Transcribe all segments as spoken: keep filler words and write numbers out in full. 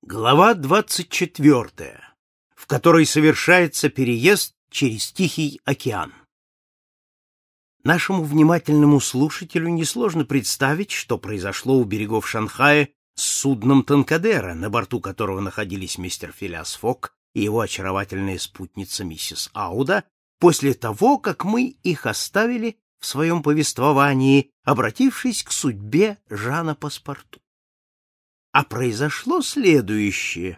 Глава двадцать четвертая, в которой совершается переезд через Тихий океан. Нашему внимательному слушателю несложно представить, что произошло у берегов Шанхая с судном Танкадера, на борту которого находились мистер Филиас Фок и его очаровательная спутница миссис Ауда, после того, как мы их оставили в своем повествовании, обратившись к судьбе Жана Паспарту. А произошло следующее.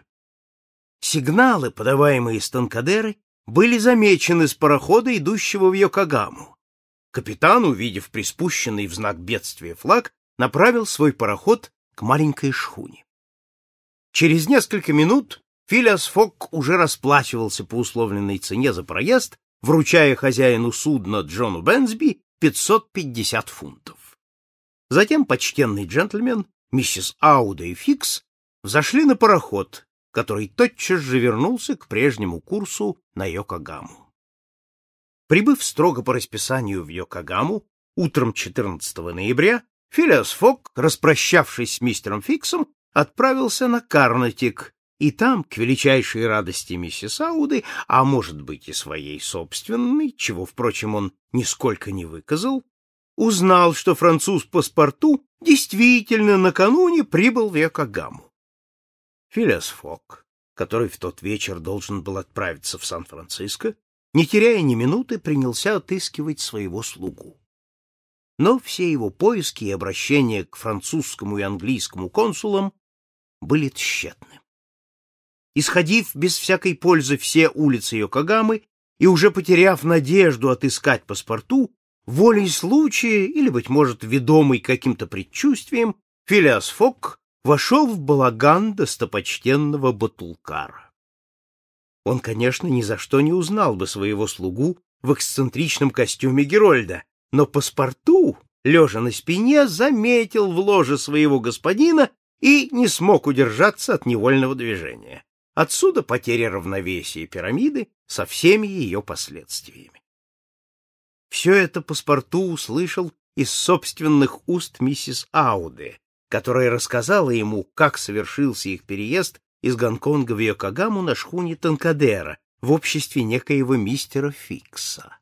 Сигналы, подаваемые с Танкадеры, были замечены с парохода, идущего в Йокогаму. Капитан, увидев приспущенный в знак бедствия флаг, направил свой пароход к маленькой шхуне. Через несколько минут Филиас Фок уже расплачивался по условленной цене за проезд, вручая хозяину судна Джону Бэнсби пятьсот пятьдесят фунтов. Затем почтенный джентльмен, миссис Ауда и Фикс взошли на пароход, который тотчас же вернулся к прежнему курсу на Йокогаму. Прибыв строго по расписанию в Йокогаму, утром четырнадцатого ноября Филиас Фок, распрощавшись с мистером Фиксом, отправился на Карнатик, и там, к величайшей радости миссис Ауды, а может быть и своей собственной, чего, впрочем, он нисколько не выказал, узнал, что француз Паспарту действительно накануне прибыл в Йокогаму. Филиас Фок, который в тот вечер должен был отправиться в Сан-Франциско, не теряя ни минуты, принялся отыскивать своего слугу. Но все его поиски и обращения к французскому и английскому консулам были тщетны. Исходив без всякой пользы все улицы Йокогамы и уже потеряв надежду отыскать Паспарту, волей случая или, быть может, ведомый каким-то предчувствием, Филиас Фок вошел в балаган достопочтенного Батулкара. Он, конечно, ни за что не узнал бы своего слугу в эксцентричном костюме Герольда, но Паспарту, лежа на спине, заметил в ложе своего господина и не смог удержаться от невольного движения. Отсюда потеря равновесия пирамиды со всеми ее последствиями. Все это Паспарту услышал из собственных уст миссис Ауды, которая рассказала ему, как совершился их переезд из Гонконга в Йокогаму на шхуне Танкадера в обществе некоего мистера Фикса.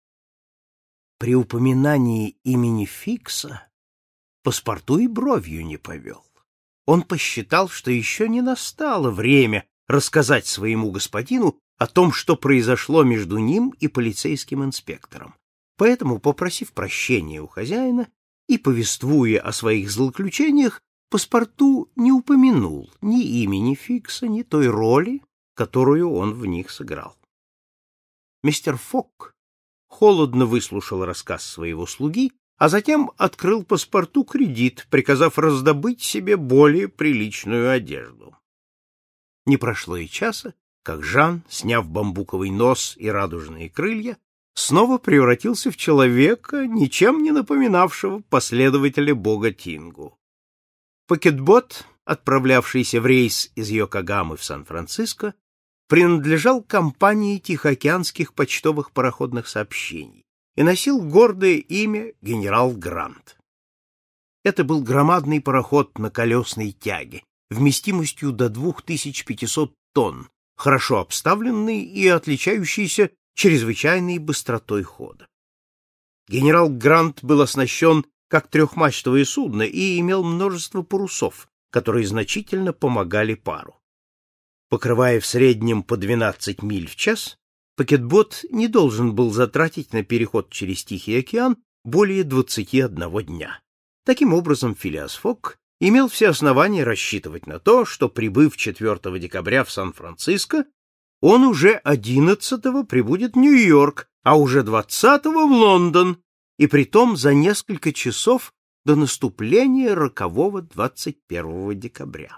При упоминании имени Фикса Паспарту и бровью не повел. Он посчитал, что еще не настало время рассказать своему господину о том, что произошло между ним и полицейским инспектором. Поэтому, попросив прощения у хозяина и повествуя о своих злоключениях, Паспарту не упомянул ни имени Фикса, ни той роли, которую он в них сыграл. Мистер Фок холодно выслушал рассказ своего слуги, а затем открыл Паспарту кредит, приказав раздобыть себе более приличную одежду. Не прошло и часа, как Жан, сняв бамбуковый нос и радужные крылья, снова превратился в человека, ничем не напоминавшего последователя бога Тингу. Пакетбот, отправлявшийся в рейс из Йокогамы в Сан-Франциско, принадлежал компании Тихоокеанских почтовых пароходных сообщений и носил гордое имя генерал Грант. Это был громадный пароход на колесной тяге, вместимостью до двух тысяч пятисот тонн, хорошо обставленный и отличающийся чрезвычайной быстротой хода. Генерал Грант был оснащен как трехмачтовое судно и имел множество парусов, которые значительно помогали пару. Покрывая в среднем по двенадцать миль в час, пакетбот не должен был затратить на переход через Тихий океан более двадцати одного дня. Таким образом, Филиас Фок имел все основания рассчитывать на то, что, прибыв четвёртого декабря в Сан-Франциско, он уже одиннадцатого прибудет в Нью-Йорк, а уже двадцатого в Лондон, и притом за несколько часов до наступления рокового двадцать первого декабря.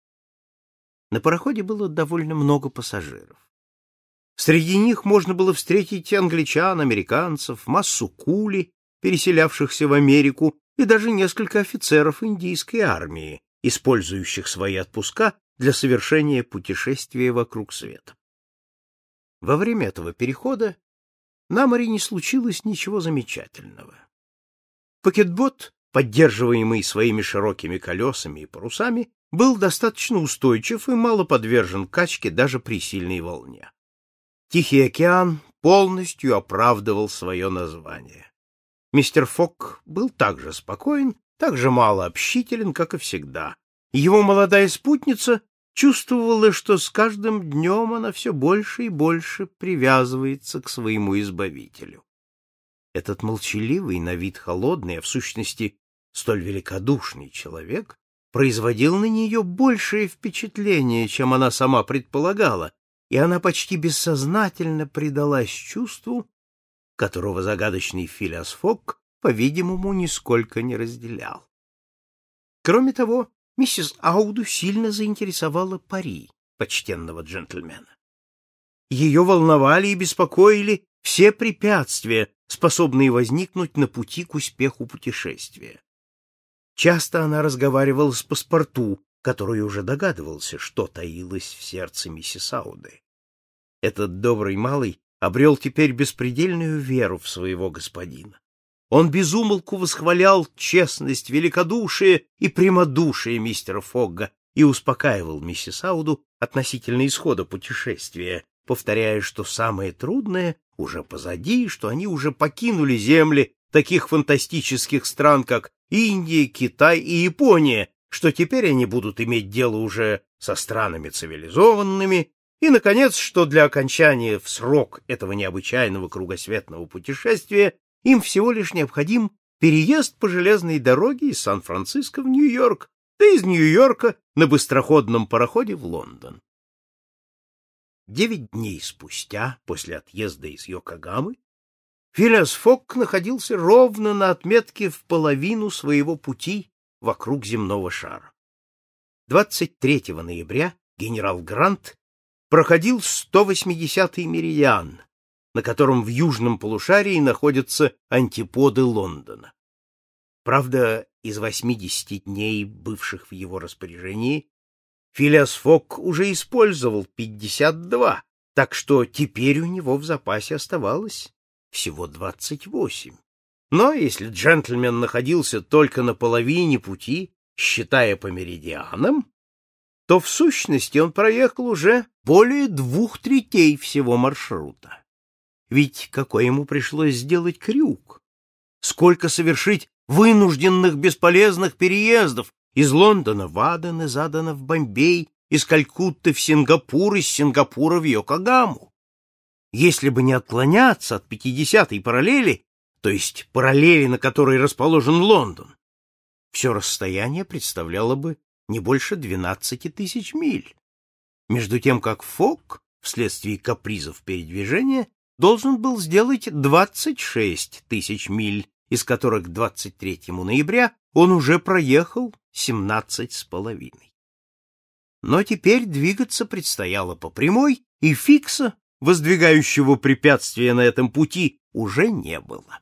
На пароходе было довольно много пассажиров. Среди них можно было встретить англичан, американцев, массу кули, переселявшихся в Америку, и даже несколько офицеров индийской армии, использующих свои отпуска для совершения путешествия вокруг света. Во время этого перехода на море не случилось ничего замечательного. Пакетбот, поддерживаемый своими широкими колесами и парусами, был достаточно устойчив и мало подвержен качке даже при сильной волне. Тихий океан полностью оправдывал свое название. Мистер Фок был так же спокоен, так же мало общителен, как и всегда. Его молодая спутница чувствовала, что с каждым днем она все больше и больше привязывается к своему избавителю. Этот молчаливый, на вид холодный, а в сущности столь великодушный человек производил на нее большее впечатление, чем она сама предполагала, и она почти бессознательно предалась чувству, которого загадочный Филиас Фок, по-видимому, нисколько не разделял. Кроме того, миссис Ауду сильно заинтересовала пари почтенного джентльмена. Ее волновали и беспокоили все препятствия, способные возникнуть на пути к успеху путешествия. Часто она разговаривала с паспорту, который уже догадывался, что таилось в сердце миссис Ауды. Этот добрый малый обрел теперь беспредельную веру в своего господина. Он без умолку восхвалял честность, великодушие и прямодушие мистера Фогга и успокаивал миссис Ауду относительно исхода путешествия, повторяя, что самое трудное уже позади, что они уже покинули земли таких фантастических стран, как Индия, Китай и Япония, что теперь они будут иметь дело уже со странами цивилизованными, и, наконец, что для окончания в срок этого необычайного кругосветного путешествия им всего лишь необходим переезд по железной дороге из Сан-Франциско в Нью-Йорк, да из Нью-Йорка на быстроходном пароходе в Лондон. Девять дней спустя, после отъезда из Йокогамы, Филиас Фок находился ровно на отметке в половину своего пути вокруг земного шара. двадцать третьего ноября генерал Грант проходил сто восьмидесятый меридиан, на котором в южном полушарии находятся антиподы Лондона. Правда, из восьмидесяти дней, бывших в его распоряжении, Филиас Фок уже использовал пятьдесят два, так что теперь у него в запасе оставалось всего двадцать восемь. Но если джентльмен находился только на половине пути, считая по меридианам, то в сущности он проехал уже более двух третей всего маршрута. Ведь какой ему пришлось сделать крюк? Сколько совершить вынужденных бесполезных переездов из Лондона в Аден, из Адена в Бомбей, из Калькутты в Сингапур, из Сингапура в Йокогаму. Если бы не отклоняться от пятидесятой параллели, то есть параллели, на которой расположен Лондон, все расстояние представляло бы не больше двенадцати тысяч миль. Между тем, как Фок, вследствие капризов передвижения, должен был сделать двадцать шесть тысяч миль, из которых к двадцать третьему ноября он уже проехал семнадцать с половиной. Но теперь двигаться предстояло по прямой, и Фикса, воздвигающего препятствия на этом пути, уже не было.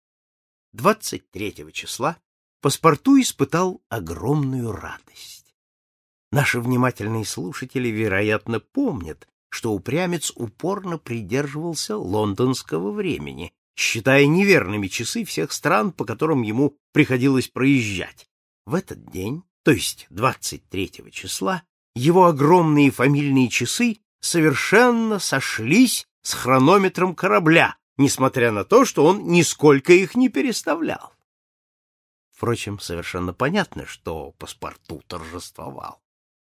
двадцать третьего числа паспорту испытал огромную радость. Наши внимательные слушатели, вероятно, помнят, что упрямец упорно придерживался лондонского времени, считая неверными часы всех стран, по которым ему приходилось проезжать. В этот день, то есть двадцать третьего числа, его огромные фамильные часы совершенно сошлись с хронометром корабля, несмотря на то, что он нисколько их не переставлял. Впрочем, совершенно понятно, что паспорту торжествовал.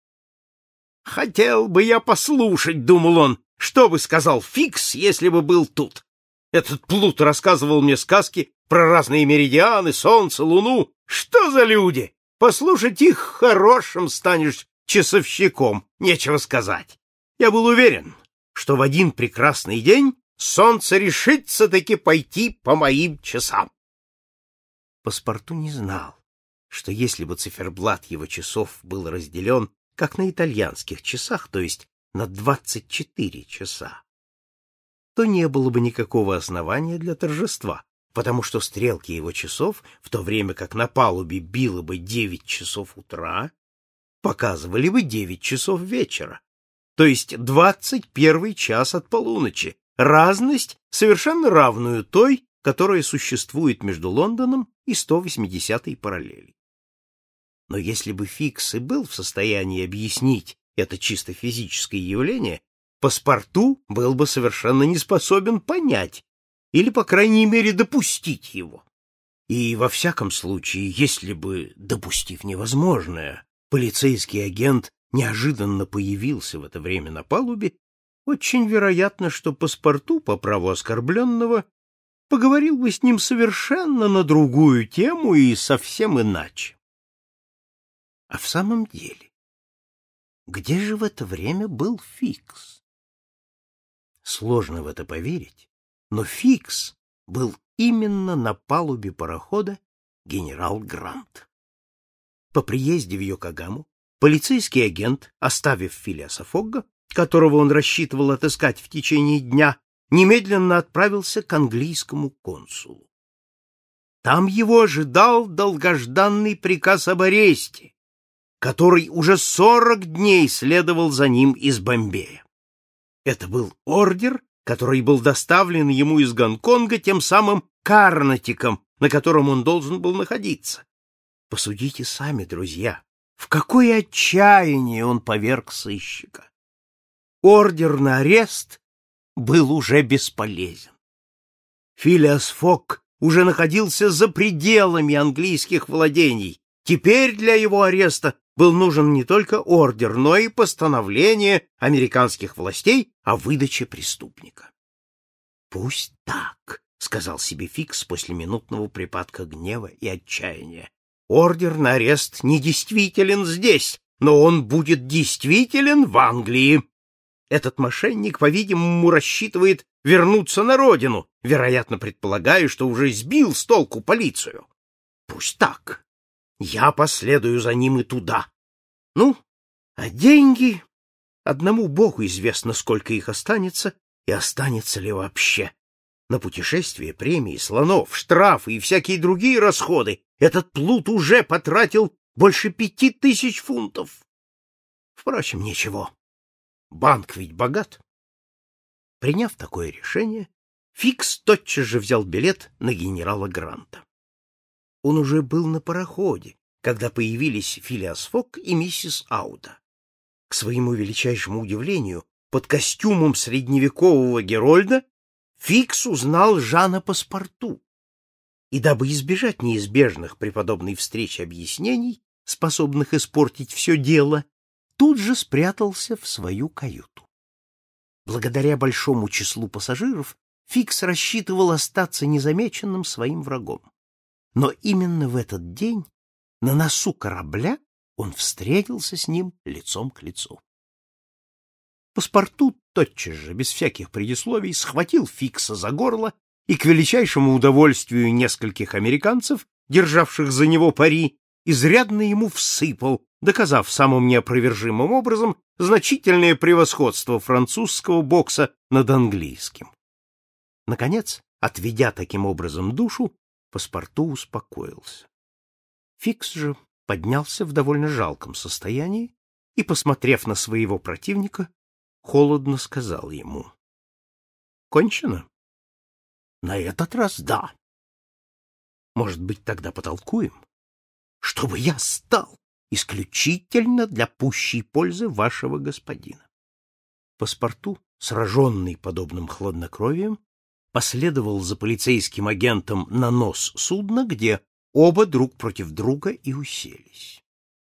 «Хотел бы я послушать, — думал он, — что бы сказал Фикс, если бы был тут. Этот плут рассказывал мне сказки про разные меридианы, солнце, луну. Что за люди? Послушать их хорошим станешь часовщиком, нечего сказать. Я был уверен, что в один прекрасный день солнце решится таки пойти по моим часам». Паспорту не знал, что если бы циферблат его часов был разделен, как на итальянских часах, то есть на двадцать четыре часа, то не было бы никакого основания для торжества, потому что стрелки его часов, в то время как на палубе било бы девять часов утра, показывали бы девять часов вечера, то есть двадцать первый час от полуночи, разность, совершенно равную той, которая существует между Лондоном и сто восьмидесятой параллелью. Но если бы Фикс и был в состоянии объяснить это чисто физическое явление, паспорту был бы совершенно не способен понять или, по крайней мере, допустить его. И, во всяком случае, если бы, допустив невозможное, полицейский агент неожиданно появился в это время на палубе, очень вероятно, что паспорту по праву оскорбленного поговорил бы с ним совершенно на другую тему и совсем иначе. А в самом деле, где же в это время был Фикс? Сложно в это поверить, но Фикс был именно на палубе парохода генерал Грант. По приезде в Йокогаму полицейский агент, оставив Филиаса Фогга, которого он рассчитывал отыскать в течение дня, немедленно отправился к английскому консулу. Там его ожидал долгожданный приказ об аресте, который уже сорок дней следовал за ним из Бомбея. Это был ордер, который был доставлен ему из Гонконга тем самым Карнатиком, на котором он должен был находиться. Посудите сами, друзья, в какое отчаяние он поверг сыщика. Ордер на арест был уже бесполезен. Филиас Фогг уже находился за пределами английских владений. Теперь для его ареста был нужен не только ордер, но и постановление американских властей о выдаче преступника. «Пусть так», — сказал себе Фикс после минутного припадка гнева и отчаяния. «Ордер на арест недействителен здесь, но он будет действителен в Англии. Этот мошенник, по-видимому, рассчитывает вернуться на родину, вероятно, предполагая, что уже сбил с толку полицию. Пусть так. Я последую за ним и туда. Ну, а деньги? Одному Богу известно, сколько их останется, и останется ли вообще. На путешествия, премии, слонов, штрафы и всякие другие расходы этот плут уже потратил больше пяти тысяч фунтов. Впрочем, ничего. Банк ведь богат. Приняв такое решение, Фикс тотчас же взял билет на генерала Гранта. Он уже был на пароходе, когда появились Филиас Фогг и миссис Ауда. К своему величайшему удивлению, под костюмом средневекового Герольда Фикс узнал Жана Паспорту. И дабы избежать неизбежных при подобной встрече объяснений, способных испортить все дело, тут же спрятался в свою каюту. Благодаря большому числу пассажиров Фикс рассчитывал остаться незамеченным своим врагом. Но именно в этот день на носу корабля он встретился с ним лицом к лицу. Паспорту тотчас же, без всяких предисловий, схватил Фикса за горло и, к величайшему удовольствию нескольких американцев, державших за него пари, изрядно ему всыпал, доказав самым неопровержимым образом значительное превосходство французского бокса над английским. Наконец, отведя таким образом душу, Паспорту успокоился. Фикс же поднялся в довольно жалком состоянии и, посмотрев на своего противника, холодно сказал ему: «Кончено?» «На этот раз да». «Может быть, тогда потолкуем? Чтобы я стал исключительно для пущей пользы вашего господина». Паспорту, сраженный подобным хладнокровием, последовал за полицейским агентом на нос судна, где оба друг против друга и уселись.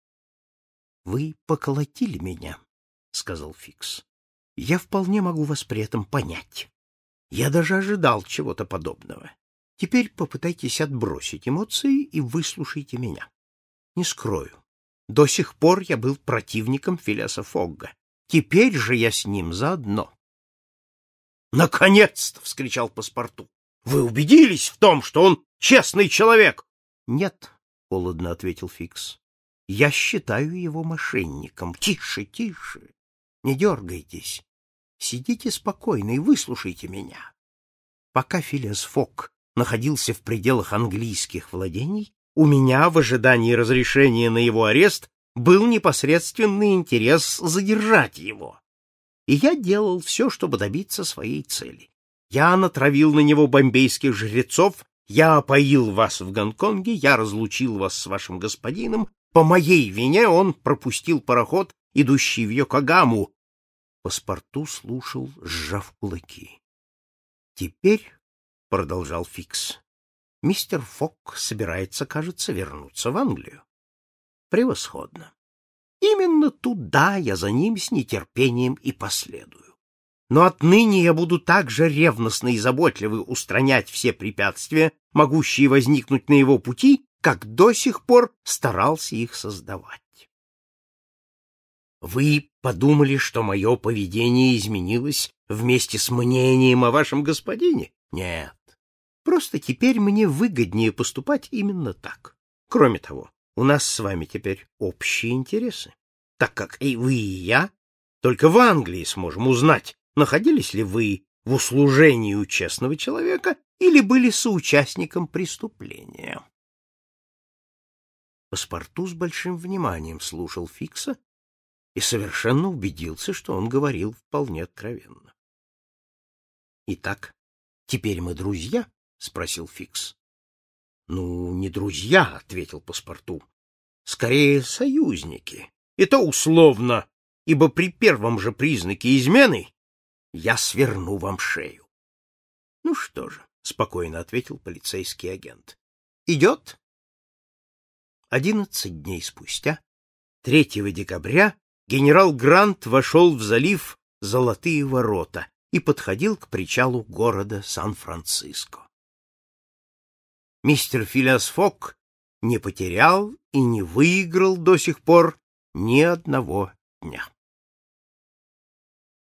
— Вы поколотили меня, — сказал Фикс. — Я вполне могу вас при этом понять. Я даже ожидал чего-то подобного. Теперь попытайтесь отбросить эмоции и выслушайте меня. Не скрою, до сих пор я был противником Филиаса Фогга. Теперь же я с ним заодно. «Наконец-то!» — вскричал Паспорту. «Вы убедились в том, что он честный человек?» «Нет», — холодно ответил Фикс. «Я считаю его мошенником». «Тише, тише! Не дергайтесь. Сидите спокойно и выслушайте меня. Пока Филиас Фогг находился в пределах английских владений, у меня в ожидании разрешения на его арест был непосредственный интерес задержать его. И я делал все, чтобы добиться своей цели. Я натравил на него бомбейских жрецов, я опоил вас в Гонконге, я разлучил вас с вашим господином, По моей вине он пропустил пароход, идущий в Йокогаму. Паспорту слушал, сжав кулаки. — Теперь, — продолжал Фикс, — мистер Фок собирается, кажется, вернуться в Англию. Превосходно. Именно туда я за ним с нетерпением и последую. Но отныне я буду так же ревностно и заботливо устранять все препятствия, могущие возникнуть на его пути, как до сих пор старался их создавать. Вы подумали, что мое поведение изменилось вместе с мнением о вашем господине? Нет. Просто теперь мне выгоднее поступать именно так. Кроме того, у нас с вами теперь общие интересы, так как и вы, и я только в Англии сможем узнать, находились ли вы в услужении у честного человека или были соучастником преступления. Паспорту с большим вниманием слушал Фикса и совершенно убедился, что он говорил вполне откровенно. — Итак, теперь мы друзья? — спросил Фикс. — Ну, не друзья, — ответил Паспорту, — скорее союзники. И то условно, ибо при первом же признаке измены я сверну вам шею. — Ну что же, — спокойно ответил полицейский агент. — Идет? Одиннадцать дней спустя, третьего декабря, генерал Грант вошел в залив Золотые ворота и подходил к причалу города Сан-Франциско. Мистер Филиас Фок не потерял и не выиграл до сих пор ни одного дня.